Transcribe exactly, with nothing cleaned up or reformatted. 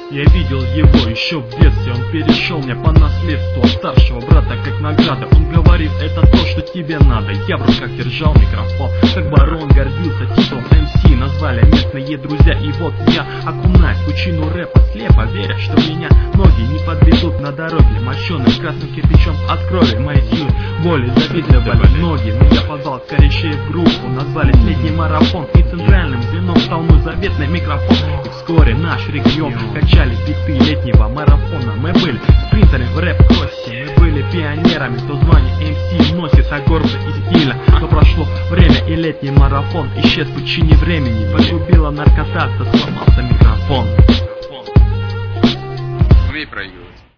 Я видел его еще в детстве, он перешел мне по наследству от старшего брата как награда. Он говорит, это то, что тебе надо. Я в руках держал микрофон, как барон гордился титулом эм си. Назвали местные друзья, и вот я окунаюсь в пучину рэпа, слепо веря, что меня ноги не подведут на дороге, мощеным красным кирпичом от крови. Мои силы воли завидовали ноги, но я позвал корешей в группу. Назвали летний марафон, и центральным звеном стал мой заветный микрофон. И вскоре наш регион качали биты летнего марафона. Мы были спринтерами в рэп-кроссе, мы были пионерами, кто звание эм си носит, а гордо и стильно. Но прошло время, и летний марафон исчез в пучине времени. Погубила наркота, сломался микрофон. Змей проигрывает.